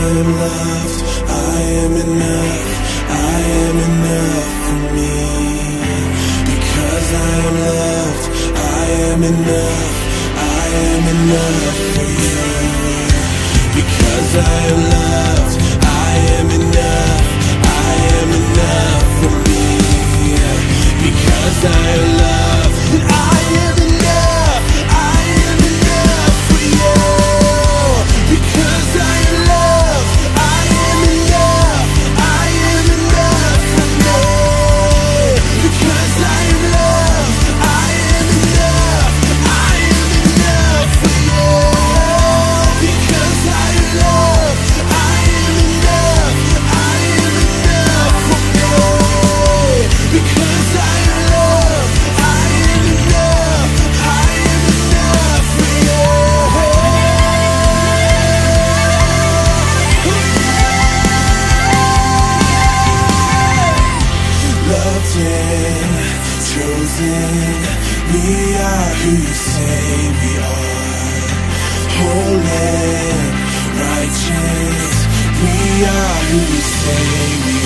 am loved, I am enough, I am enough for me. Because I am loved, I am enough, I am enough for you. Because I am loved, I am enough, I am enough for me. Because I am loved, and I am enough, I am enough for you. Because I am loved, I am enough, I am enough for me. Because I am loved, I am enough, I am enough for you. Because I am loved, I am enough, I am enough for me. Because I am loved, I am enough, I am enough for you. Loved and chosen, we are who you say we are. Holy and righteous, we are who you say we